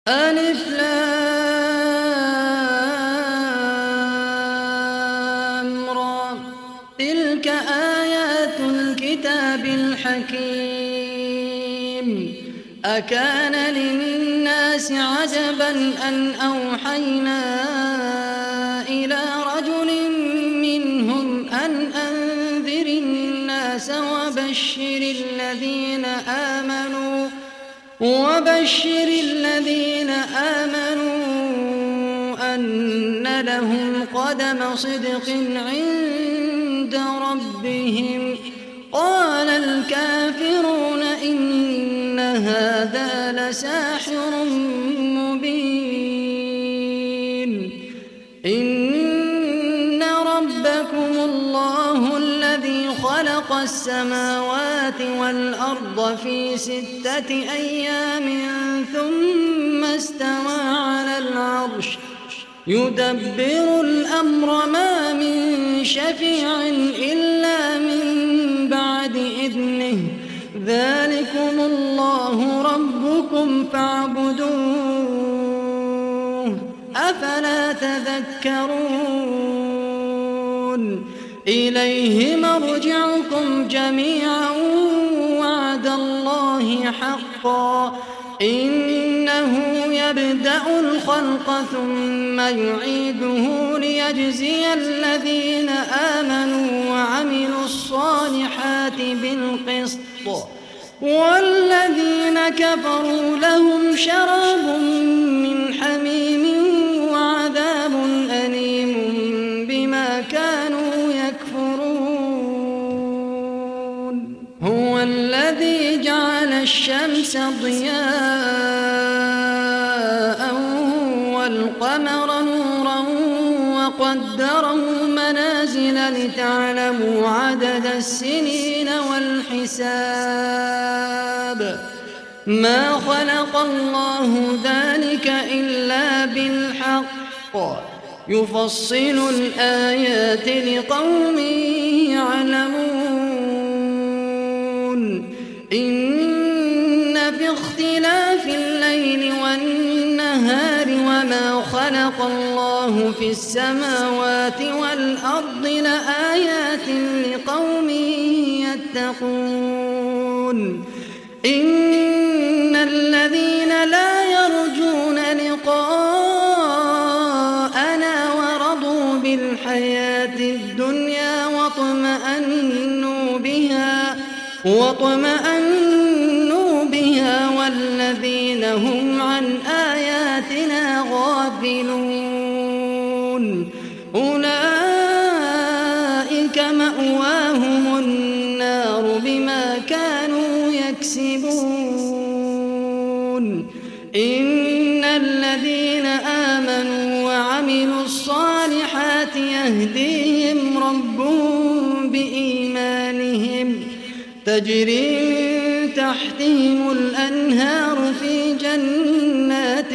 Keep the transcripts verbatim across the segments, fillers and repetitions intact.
ألف لام را تلك آيات الكتاب الحكيم أكان للناس عجبا أن أوحينا إلى رجل منهم أن أنذر الناس وبشر الذين آمنوا وبشر الذين آمنوا أن لهم قدم صدق عند ربهم قال الكافرون إن هذا لساحر مبين إن ربكم الله الذي خلق السماوات والأرض في ستة أيام ثم استوى على العرش يدبر الأمر ما من شفيع إلا من بعد إذنه ذلكم الله ربكم فاعبدوه أفلا تذكرون إليه مرجعكم جميعا وعد الله حقا إنه يبدأ الخلق ثم يعيده ليجزي الذين آمنوا وعملوا الصالحات بالقسط والذين كفروا لهم شراب من حميم وعذاب أليم بما كانوا يكفرون هو الذي جعل الشمس ضياء والقمر نورا وقدره منازل لتعلموا عدد السنين والحساب ما خلق الله ذلك إلا بالحق يفصل الآيات لقوم يعلمون إن في اختلاف الليل والنهار وما خلق الله في السماوات والأرض لآيات لقوم يتقون إن الذين لا يرجون لقاءنا ورضوا بالحياة الدنيا واطمأنوا بها واطمأنوا بها والذين هم عن آياتنا غافلون أولئك مأواهم النار بما كانوا يكسبون إن الذين آمنوا وعملوا الصالحات يهديهم ربهم بإيمانهم تجري من تحتهم الأنهار في جنات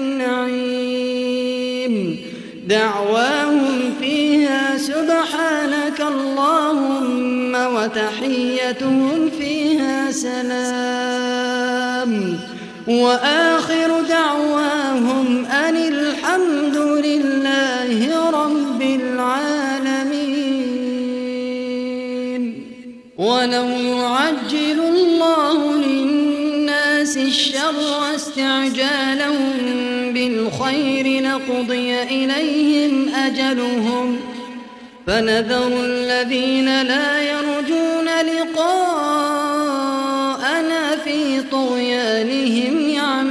النعيم دعواهم فيها سبحانك اللهم وتحيتهم فيها سلام وآخر دعواهم أن الحمد لله رب العالمين ولو يعجل الله للناس الشر استعجالهم بالخير لقضي إليهم أجلهم فنذر الذين لا يرجون لقاءنا في طغيانهم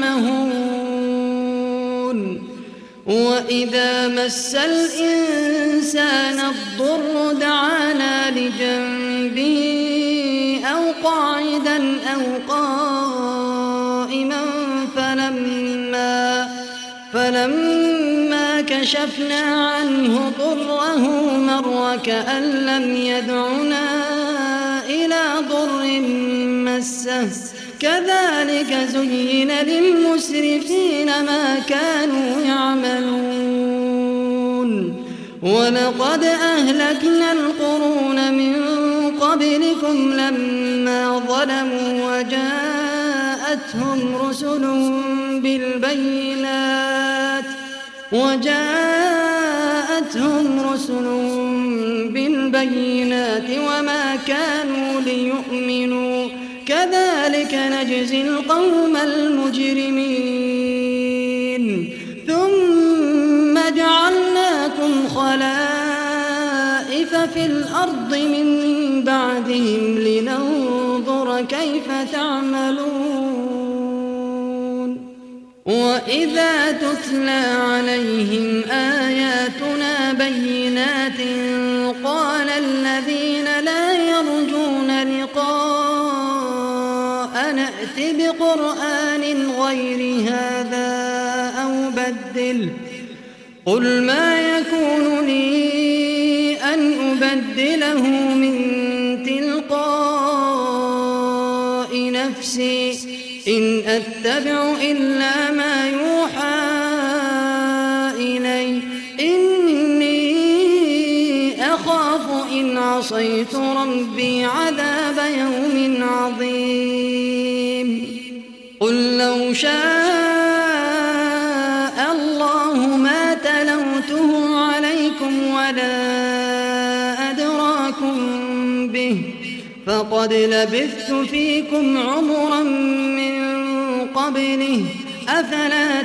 يعمهون وإذا مس الإنسان الضر دعانا لجنبه أو قاعدا أو قائما فلما فلما كشفنا عنه ضره مر كأن لم يدعنا إلى ضر مسه كذلك زين للمسرفين ما كانوا يعملون ولقد أهلكنا القرون من قبلكم لما ظلموا وجاء وجاءتهم رسلهم بالبينات وجاءتهم رسلهم بالبينات وما كانوا ليؤمنوا كذلك نجزي القوم المجرمين ثم جعلناكم خلائف في الأرض من بعدهم لننظر كيف تعملون وإذا تتلى عليهم آياتنا بينات قال الذين لا يرجون لقاء نأت بقرآن غير هذا أو بدله قل ما يكون لي أن أبدله من تلقاء نفسي إن أتبع إلا ما يوحى إلي إني أخاف إن عصيت ربي عذاب يوم عظيم قل لو شاء الله ما تلوته عليكم ولا أدراكم به فقد لبثت فيكم عمرا من قبله أفلا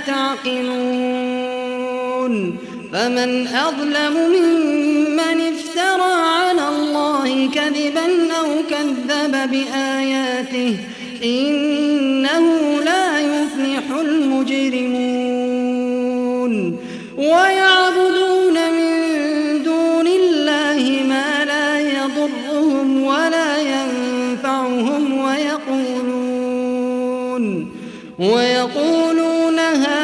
تعقلون فمن أظلم ممن افترى على الله كذبا أو كذب بآياته إنه لا يفلح المجرمون ويعبدون من دون الله ما لا يضرهم ولا ينفعهم ويقولون ويقولون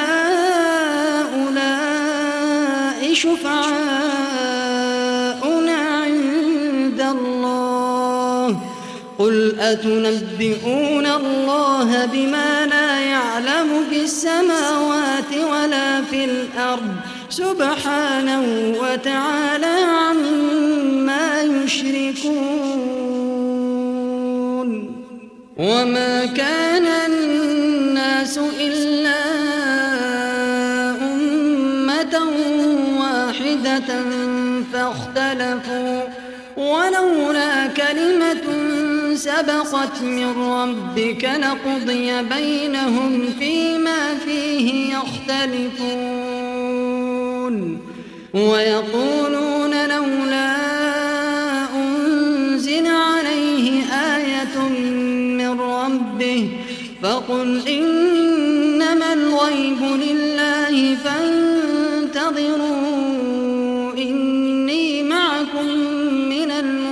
هؤلاء شفعاؤنا عند الله قل أتنبئون الله بما لا يعلم في السماوات ولا في الأرض سبحانه وتعالى عما يشركون وما كان الناس إلا أمة واحدة فاختلفوا ولولا كلمة سبقت من ربك لقضي بينهم فيما فيه يختلفون ويقولون لولا أنزل عليه آية من ربه فقل إنما الغيب لله فانتظروا إني معكم من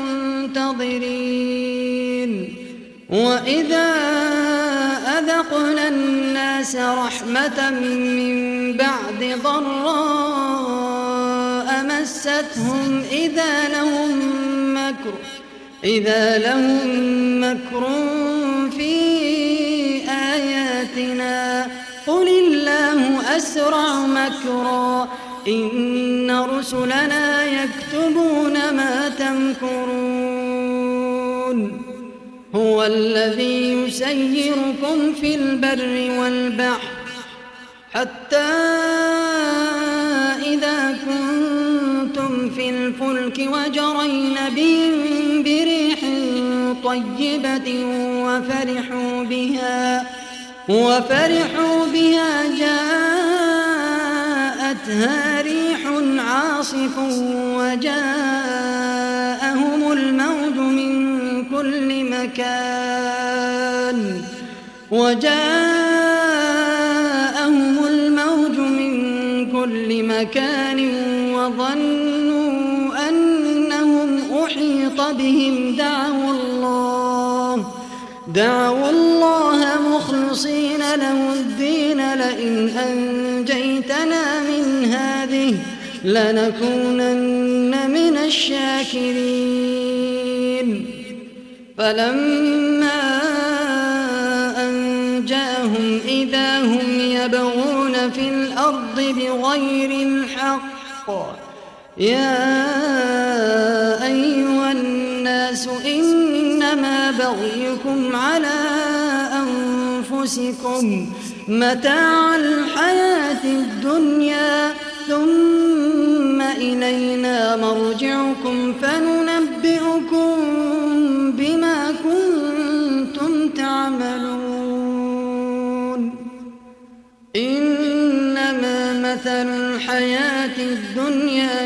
المنتظرين وإذا أذقنا الناس رحمة من بعد ضراء مستهم إذا لهم مكر إذا لهم مكر في آياتنا قل الله أسرع مكرا إن رسلنا يكتبون ما تمكرون هو الذي يسيركم في البر والبحر حتى إذا كنتم في الفلك وجرين بهم بريح طيبة وفرحوا بها وفرحوا بها جاءتها ريح عاصف وجاءهم الموج من كل مكان وجاءهم الموج من كل مكان وظنوا أنهم أحيط بهم دعوا الله دعوا الله مخلصين له الدين لئن أنجيتنا من هذه لنكونن من الشاكرين فلما أنجاهم إذا هم يبغون في الأرض بغير الحق يا أيها الناس إنما بغيكم على أنفسكم متاع الحياة الدنيا ثم إلينا مرجعكم فننبئكم بما كنتم تعملون. إنما مثل الحياة الدنيا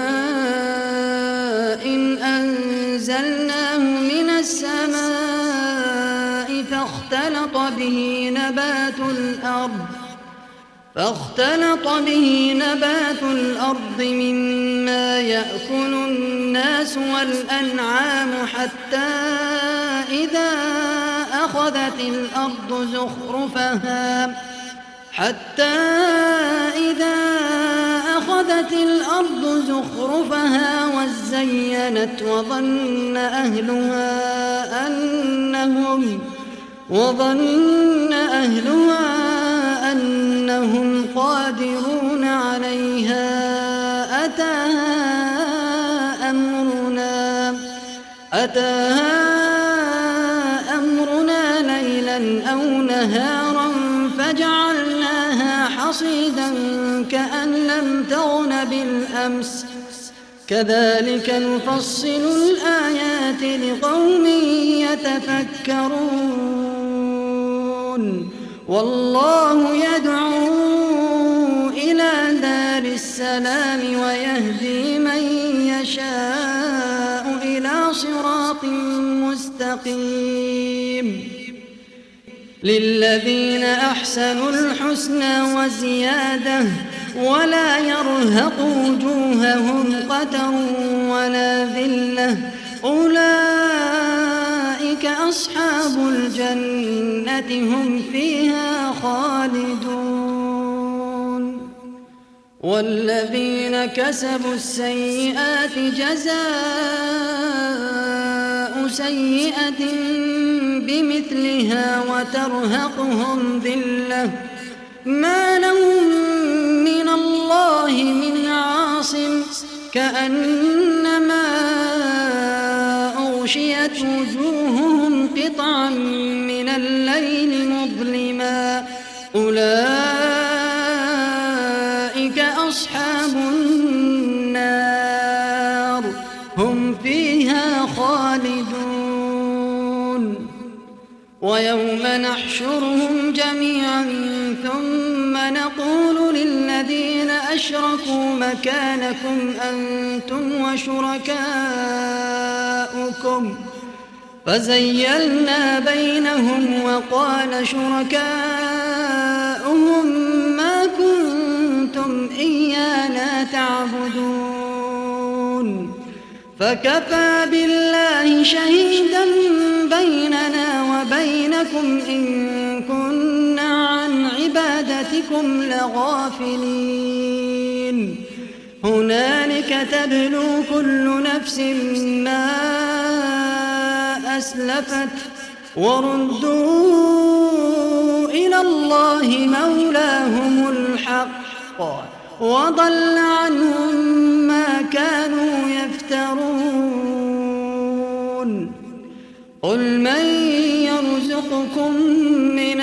كماء إن أنزلناه من السماء فاختلط به نبات الأرض فاختلط به نبات الأرض مما يأكل الناس والأنعام حتى إذا أخذت الأرض زخرفها حتى إذا أخذت الأرض زخرفها وزينت وظن أهلها أنهم وظن أهلها أنهم قادرون عليها أتاها أمرنا أتاها أمرنا ليلا أو نهارا فجعلناها حصيدا كأن لم تغن بالأمس كذلك نفصل الآيات لقوم يتفكرون. والله يدعو إلى دار السلام ويهدي من يشاء إلى صراط مستقيم. للذين أحسنوا الحسنى وزيادة ولا يرهق وجوههم قتر ولا ذلة أولئك أصحاب الجنة هم فيها خالدون. والذين كسبوا السيئات جزاء سيئة بمثلها وترهقهم ذلة ما لهم من الله من عاصم كأنما أغشيت وجوههم قطعا من الليل مظلما أولئك أصحاب النار هم فيها خالدون. ويوم نحشرهم جميعا ثم نقول للذين أشركوا مكانكم أنتم وشركاؤكم فزيلنا بينهم وقال شركاؤهم ما كنتم إيانا تعبدون فكفى بالله شهيدا بيننا وبينكم إن كنا عن عبادتكم لغافلين. هنالك تبلو كل نفس ما أسلفت وردوا إلى الله مولاهم الحق وضل عنهم ما كانوا يفترون. قل من يرزقكم من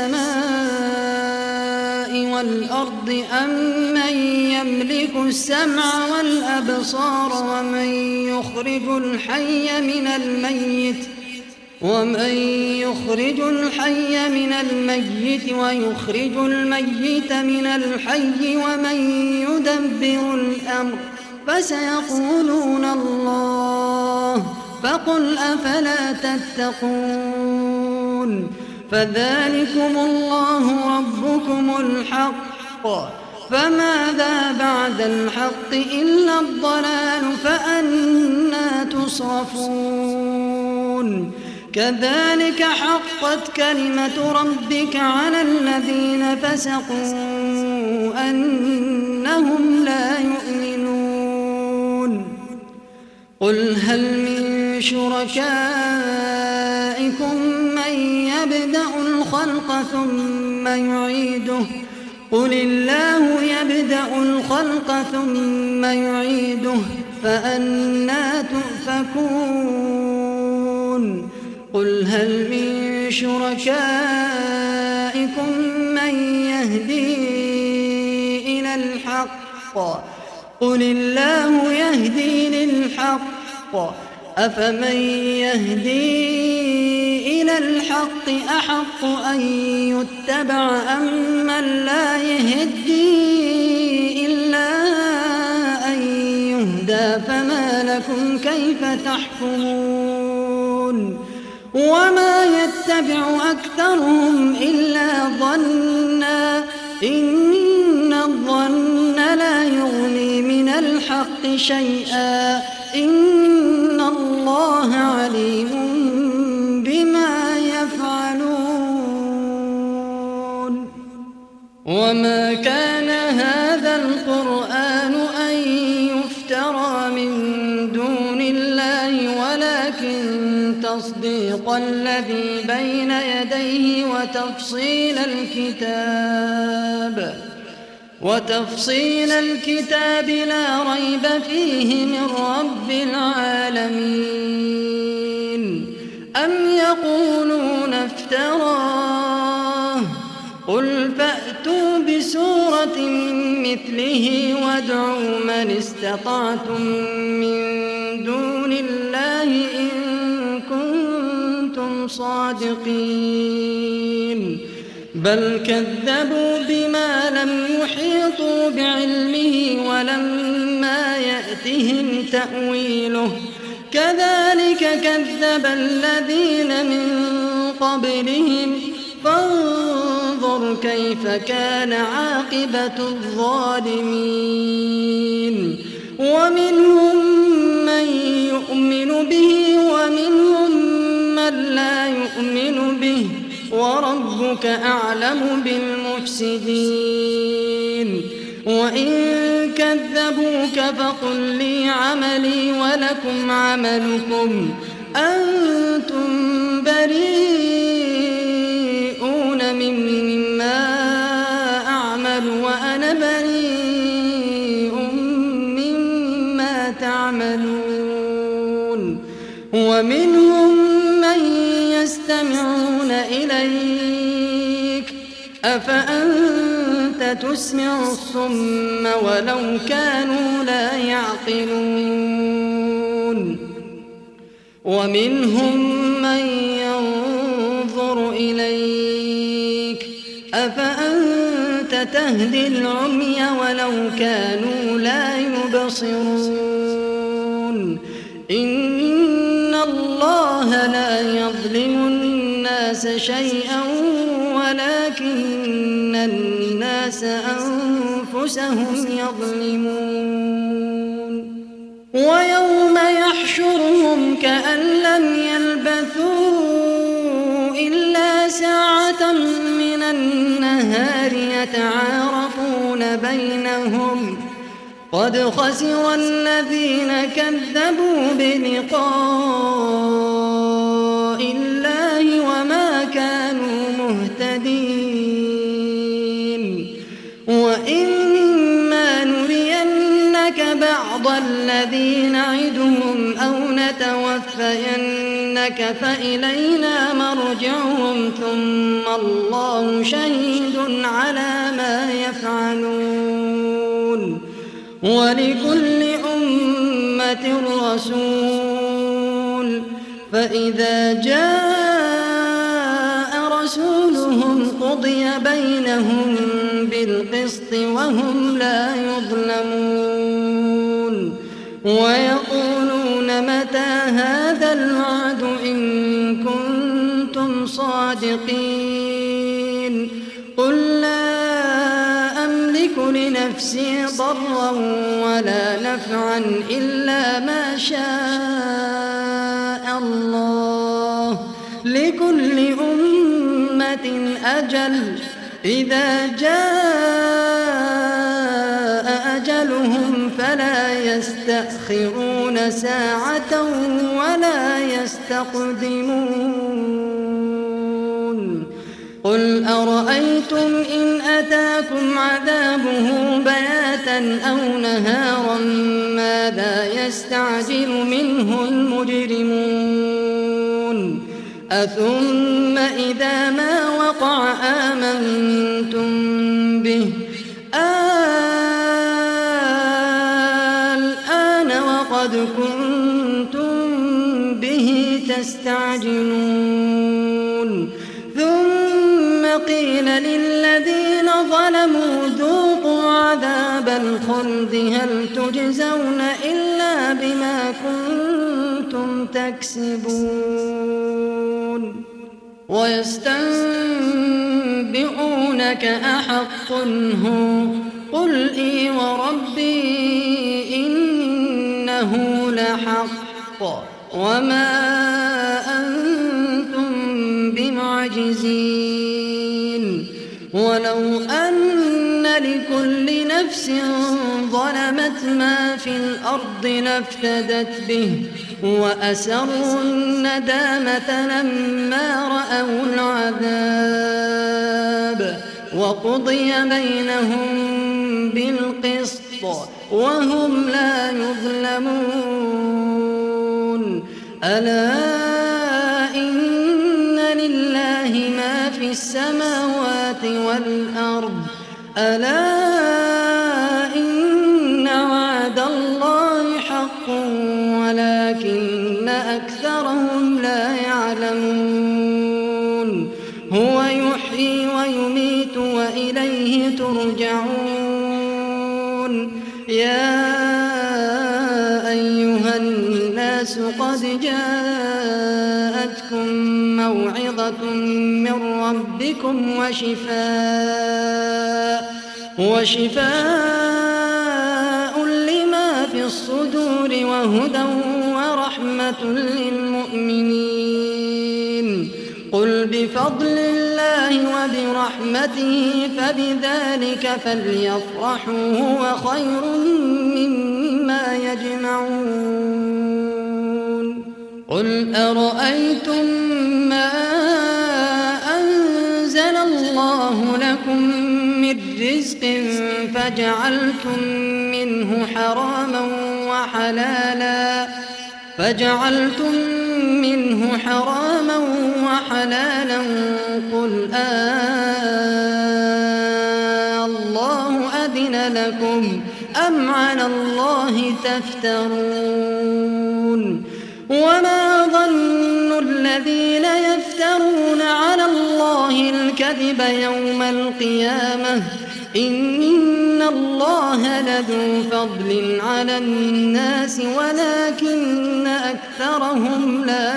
السماء والأرض أم من يملك السمع والأبصار ومن يخرج الحي من الميت ومن يخرج الحي من الميت ويخرج الميت من الحي ومن يدبر الأمر فسيقولون الله فقل أفلا تتقون. فذلكم الله ربكم الحق فماذا بعد الحق إلا الضلال فأنى تصرفون. كذلك حقت كلمة ربك على الذين فسقوا أنهم لا يؤمنون. قل هل من شركائكم من يبدأ الخلق ثم يعيده قل الله يبدأ الخلق ثم يعيده فأنى تؤفكون. قل هل من شركائكم أولئكم من يهدي إلى الحق قل الله يهدي للحق أفمن يهدي إلى الحق أحق أن يتبع أم من لا يهدي إلا أن يهدى فما لكم كيف تحكمون وما يتبع أكثرهم إلا ظنا إن الظن لا يغني من الحق شيئا إن الله عليم بما يفعلون وما كان هذا القرآن أن يفترى من دون الله ولكن تصديق الذي بين يديه وتفصيل الكتاب وتفصيل الكتاب لا ريب فيه من رب العالمين أم يقولون افتراه قل فأتوا بسورة مثله وادعوا من استطعتم من دون الله إن كنتم صادقين بل كذبوا بما لم يحيطوا بعلمه ولما يأتهم تأويله كذلك كذب الذين من قبلهم فانظر كيف كان عاقبة الظالمين ومنهم من يؤمن به ومنهم من لا يؤمن به وربك أعلم بالمفسدين وإن كذبوك فقل لي عملي ولكم عملكم أنتم بريئون مما أعمل وأنا بريء مما تعملون ومنهم من يستمعون إليك أفأنت تسمع الصم ولو كانوا لا يعقلون ومنهم من ينظر إليك أفأنت تهدي العمي ولو كانوا لا يبصرون إن الله لا يظلم الناس شيئا ولكن الناس أنفسهم يظلمون ويوم يحشرهم كأن لم يلبثوا إلا ساعة من النهار يتعارفون بينهم قد خسر الذين كذبوا بلقاء الله وما كانوا مهتدين وإما نرينك بعض الذي نعدهم أو نتوفينك فإلينا مرجعهم ثم الله شهيد على ما يفعلون ولكل أمة رسول فإذا جاء رسولهم قضي بينهم بالقسط وهم لا يظلمون ويقولون متى هذا الوعد إن كنتم صادقين قل لا أملك لنفسي ضرا ولا نفعا إلا ما شاء الله لكل أمة أجل إذا جاء أجلهم فلا يستأخرون ساعة ولا يستقدمون قل أرأيتم إن أتاكم عذابه بياتا أو نهارا ماذا يستعجل منه المجرمون أثم إذا ما وقع آمنتم به الآن وقد كنتم به تستعجلون ثم قيل للذين ظلموا ذوقوا عذاب الخلد هل تجزون إلا بما كنتم تكسبون ويستنبئونك أحق هو قل إي وربي إنه لحق وما أنتم بمعجزين ولو أن لكل نفس ظلمت ما في الأرض لافتدت به وأسروا الندامة لما رأوا العذاب وقضي بينهم بالقسط وهم لا يظلمون ألا إن لله ما في السماوات والأرض ألا إن وعد الله حق ولكن أكثرهم لا يعلمون هو يحيي ويميت وإليه ترجعون يا أيها الناس قد جاءتكم موعظة من ربكم وشفاء وشفاء لما في الصدور وهدى ورحمة للمؤمنين قل بفضل الله وبرحمته فبذلك فليفرحوا هو خير مما يجمعون قل أرأيتم ما أنزل الله لكم من رزق فجعلتم منه حراما وحلالا فجعلتم منه حراما وحلالا قل آه الله أذن لكم أم على الله تفترون وما ظن الذين يفترون على الله الكذب يوم القيامة إن الله لذو فضل على الناس ولكن أكثرهم لا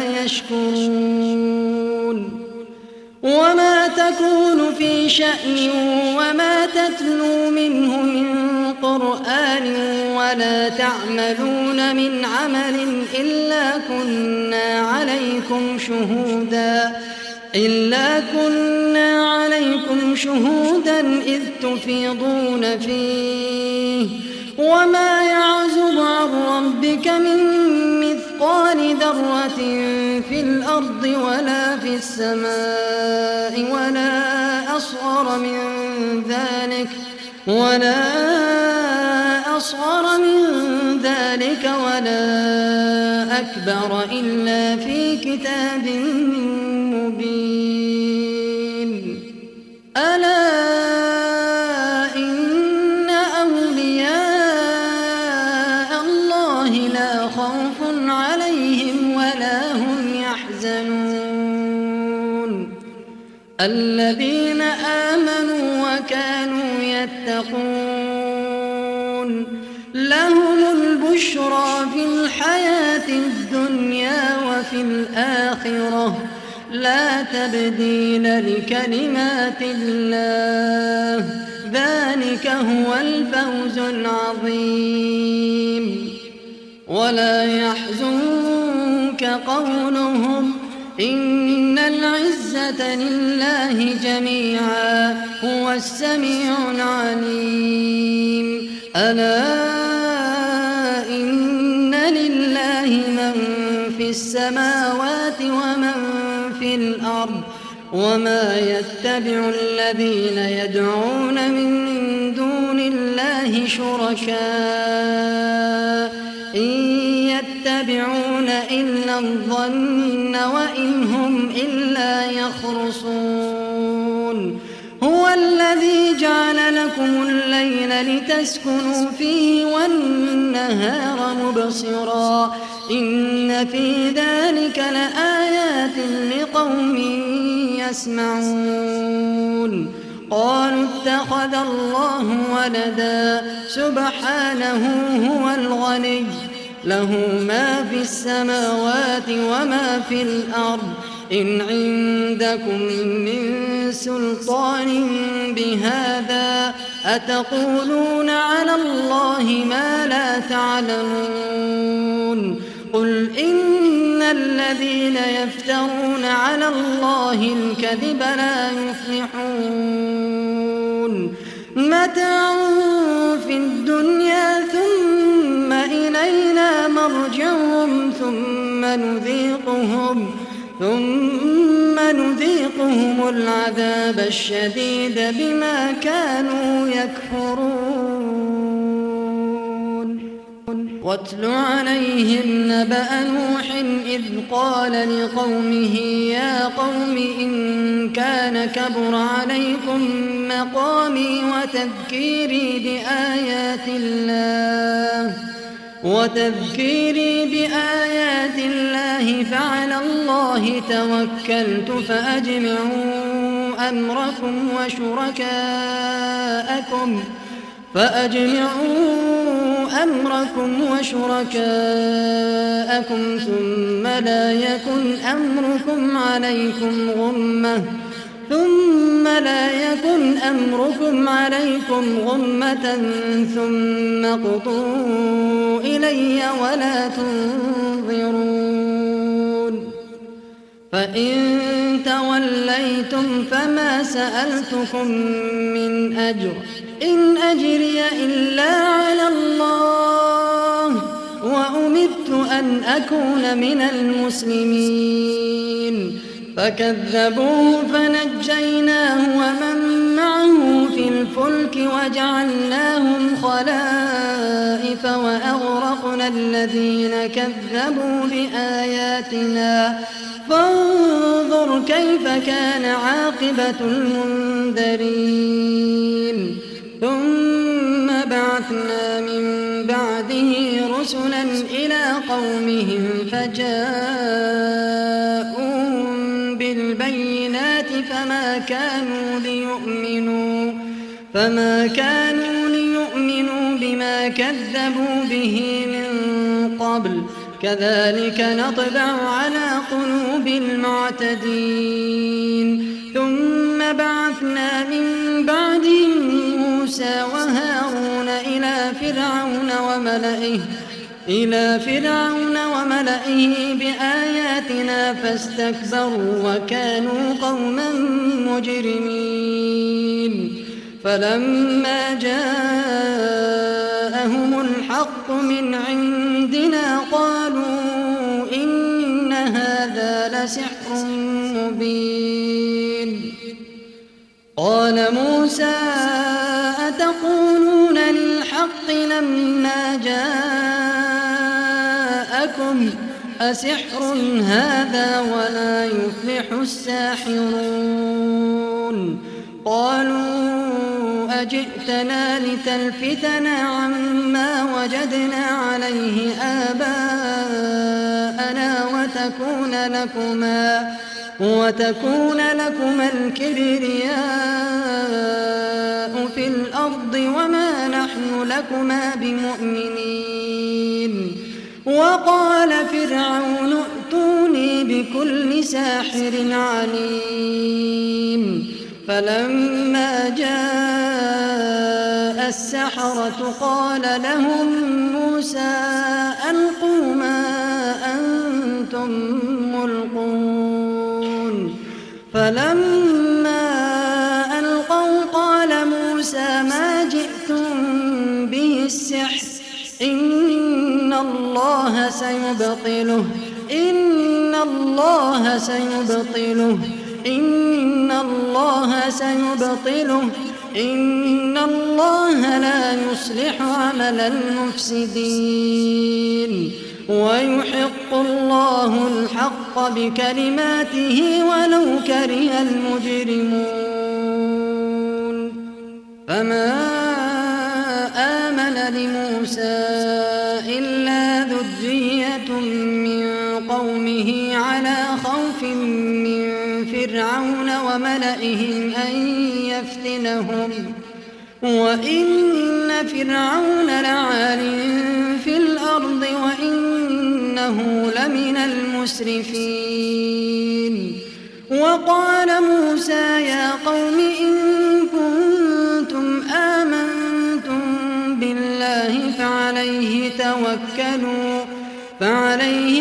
يشكرون وما تكون في شأن وما تتلو منه من قرآن ولا تعملون من عمل إلا كنا عليكم شهودا إلا كنا عليكم شهودا إذ تفيضون فيه وما يعزب عن ربك من مثقال ذرة في الأرض ولا في السماء ولا أصغر من ذلك ولا أصغر من ذلك ولا أكبر إلا في كتاب مبين ألا إن أولياء الله لا خوف عليهم ولا هم يحزنون الذين آمنوا وكانوا يتقون لهم البشرى في الحياة الدنيا وفي الآخرة لا تبديل لكلمات الله ذلك هو الفوز العظيم ولا يحزنك قولهم إن العزة لله جميعا هو السميع العليم ألا إن لله من في السماوات ومن في الأرض وما يتبع الذين يدعون من دون الله شركاء إن يتبعون إلا الظن وإن هم إلا يخرصون هو الذي جعل لكم الليل لتسكنوا فيه والنهار مبصرا إن في ذلك لآيات لقوم يسمعون قالوا اتخذ الله ولدا سبحانه هو الغني له ما في السماوات وما في الأرض إن عندكم من سلطان بهذا أتقولون على الله ما لا تعلمون قل إن الذين يفترون على الله الكذب لا يفلحون متاع في الدنيا ثم إلينا مرجعهم ثم نذيقهم ثم نذيقهم العذاب الشديد بما كانوا يكفرون واتل عليهم نبأ نوح إذ قال لقومه يا قوم إن كان كبر عليكم مقامي وتذكيري بآيات الله وتذكيري بآيات الله فعلى الله توكلت فأجمعوا أمركم وشركاءكم فأجمعوا أمركم وشركاءكم ثم لا يكن أمركم عليكم غمة ثم لا يكن أمركم عليكم غمة ثم اقضوا إلي ولا تنظرون فإن توليتم فما سألتكم من أجر إن أجري إلا على الله وأمرت أن أكون من المسلمين فكذبوه فنجيناه ومن معه في الفلك وجعلناهم خلائف وأغرقنا الذين كذبوا بآياتنا فانظر كيف كان عاقبة المنذرين ثم بعثنا من بعده رسلا إلى قومهم فجاءوهم بالبينات فما كانوا ليؤمنوا فما كانوا ليؤمنوا بما كذبوا به من قبل كذلك نطبع على قلوب المعتدين ثم بعثنا من بعدهم موسى وهارون إلى فرعون وملئه إلى فرعون وملئه بآياتنا فاستكبروا وكانوا قوما مجرمين فلما جاءهم الحق من عندنا قالوا إن هذا لسحر مبين قال موسى أتقولون للحق لما جاءكم أسحر هذا ولا يفلح الساحرون قالوا أجئتنا لتلفتنا عما وجدنا عليه آباءنا وتكون لكما وتكون لكما الكبرياء في الأرض وما نحن لكما بمؤمنين وقال فرعون ائتوني بكل ساحر عليم فلما جاء السحرة قال لهم موسى ألقوا ما أنتم ملقون فلما ألقوا قال موسى ما جئتم به السحر إن الله سيبطله إن الله سيبطله إن الله سيبطله إن الله لا يصلح عمل المفسدين ويحق الله الحق بكلماته ولو كره المجرمون فما آمن لموسى إلا ذرية من قومه على خوف من فرعون وملئهم أن يفتنهم وإن فرعون لعال في الأرض وإنه لمن المسرفين وقال موسى يا قوم إن كنتم آمنتم بالله فعليه توكلوا فعليه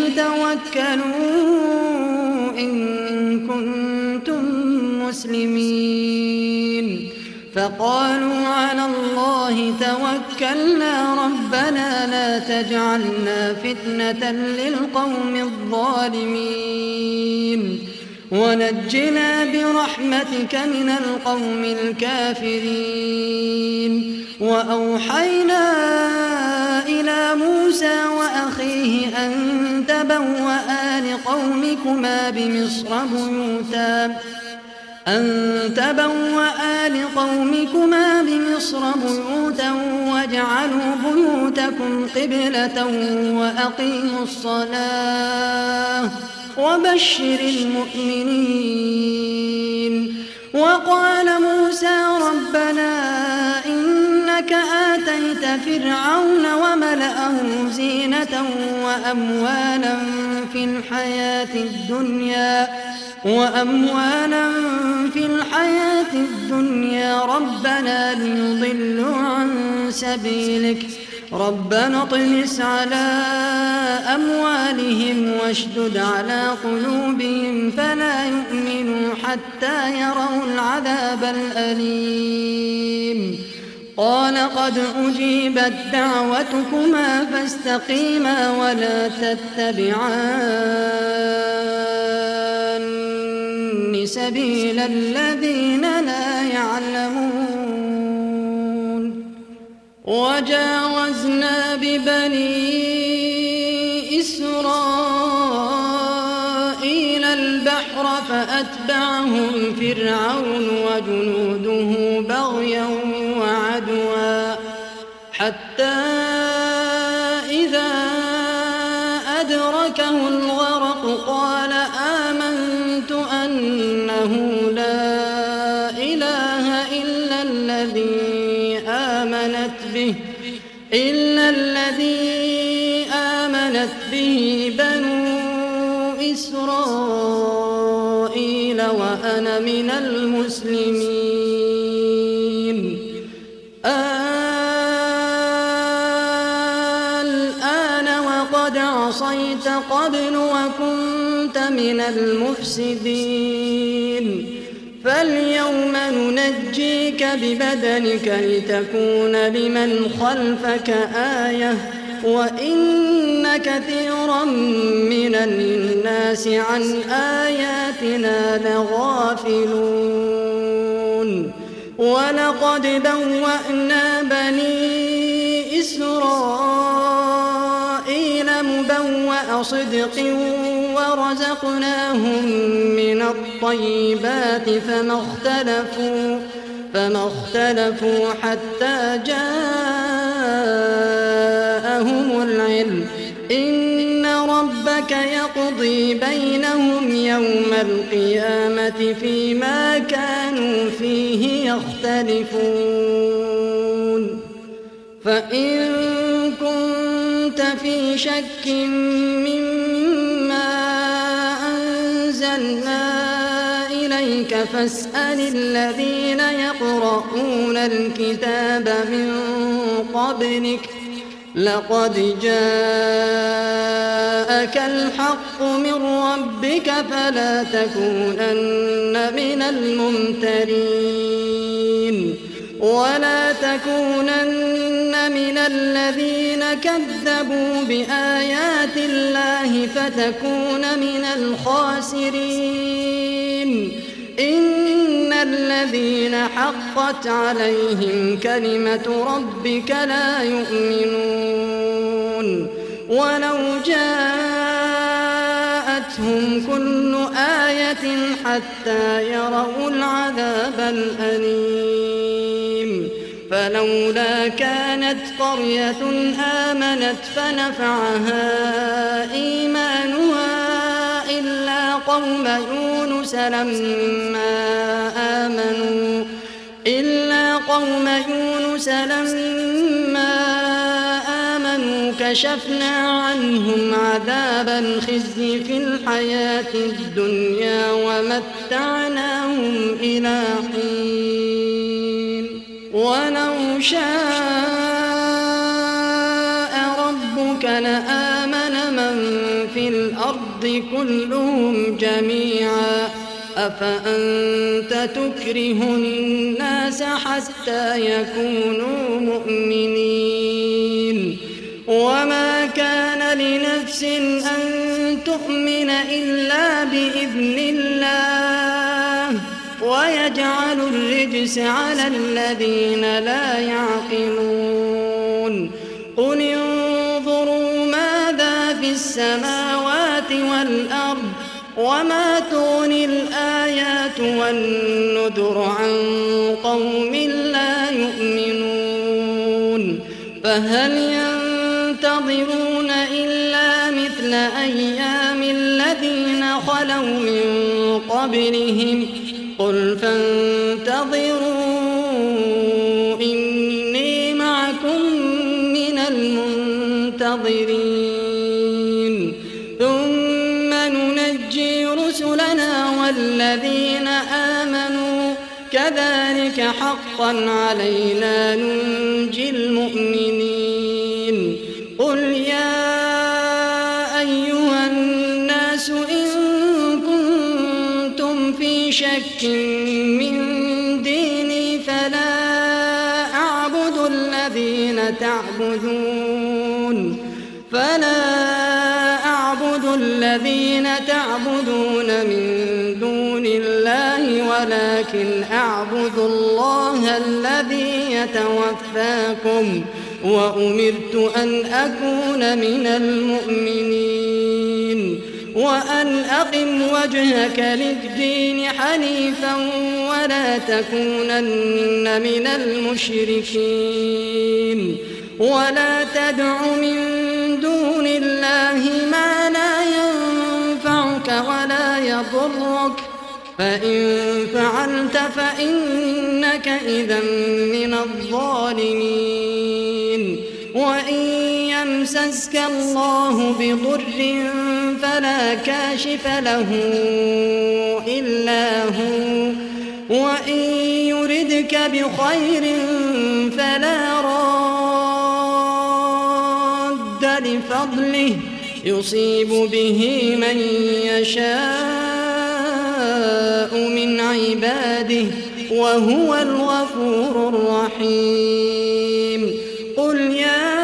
توكلوا إن كنتم مسلمين فقالوا على الله توكلنا ربنا لا تجعلنا فتنة للقوم الظالمين ونجنا برحمتك من القوم الكافرين وأوحينا إلى موسى وأخيه أن تبوأ لقومكما بمصر بيوتا أن تبوأ لقومكما بمصر بيوتا واجعلوا بيوتكم قبلة وأقيموا الصلاة وبشر المؤمنين وقال موسى ربنا إنك آتيت فرعون وملأه زينة وأموالا في الحياة الدنيا وأموالا في الحياة الدنيا ربنا ليضلوا عن سبيلك ربنا اطمس على أموالهم واشدد على قلوبهم فلا يؤمنوا حتى يروا العذاب الأليم قال قد أجيبت دعوتكما فاستقيما ولا تتبعان سبيل الذين لا يعلمون وجاوزنا ببني إسرائيل البحر فأتبعهم فرعون وجنوده بغيا وعدوا حتى إذا أدركه الغرق قال آمنت أنه لا إله إلا الذي آمنت به إلا الذي آمنت به بنو إسرائيل وأنا من المسلمين الآن وقد عصيت قبل وكنت من المفسدين فاليوم ننجيك ببدنك لتكون لمن خلفك آية وإن كثيرا من الناس عن آياتنا لغافلون ولقد بوأنا بني إسرائيل مبوأ صدق ورزقناهم من الطيبات فما اختلفوا فما اختلفوا حتى جاءهم العلم إن ربك يقضي بينهم يوم القيامة فيما كانوا فيه يختلفون فإن كنت في شك مما أنزلنا إليك فاسأل الذين يقرؤون الكتاب من قبلك لقد جاءك الحق من ربك فلا تكونن من الممترين ولا تكونن من الذين كذبوا بآيات الله فتكون من الخاسرين إن الذين حقت عليهم كلمة ربك لا يؤمنون ولو جاءتهم كل آية حتى يروا العذاب الأليم فلولا كانت قرية آمنت فنفعها إيمانها إلا قوم يونس لما آمنوا إلا قوم يونس لما آمنوا كشفنا عنهم عذاب الخزي في الحياة الدنيا ومتعناهم إلى حين ولو شاء ربك لآمن من في الأرض كلهم جميعا أفأنت تكره الناس حتى يكونوا مؤمنين وما كان لنفس أن تؤمن إلا بإذن الله ويجعل الرجس على الذين لا يعقلون قل انظروا ماذا في السماوات والأرض وما تغني الآيات والنذر عن قوم لا يؤمنون فهل ينتظرون إلا مثل أيام الذين خلوا من قبلهم قل فانتظروا إني معكم من المنتظرين ثم ننجي رسلنا والذين آمنوا كذلك حقا علينا ننجي المؤمنين قل يا أيها الناس إن كنتم في شك من ديني فلا أعبد الذين تعبدون فلا أعبد الذين تعبدون من دون الله ولكن أعبد الله الذي يتوفاكم وأمرت أن أكون من المؤمنين وأن أقم وجهك للدين حنيفا ولا تكونن من المشركين ولا تدع من دون الله ما لا ينفعك ولا يضرك فإن فعلت فإنك إذا من الظالمين وإن يمسسك الله بضر فلا كاشف له إلا هو وإن يردك بخير فلا راد لفضله يصيب به من يشاء من عباده وهو الغفور الرحيم قل يا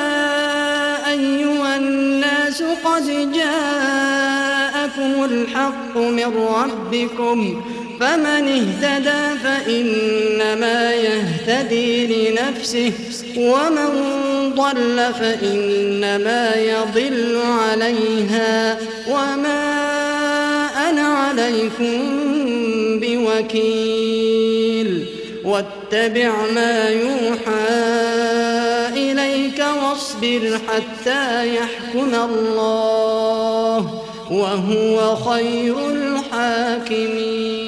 أيها الناس قد جاءكم الحق من ربكم فمن اهتدى فإنما يهتدي لنفسه ومن ضل فإنما يضل عليها وما أنا عليكم بوكيل واتبع ما يوحى إليك واصبر حتى يحكم الله وهو خير الحاكمين.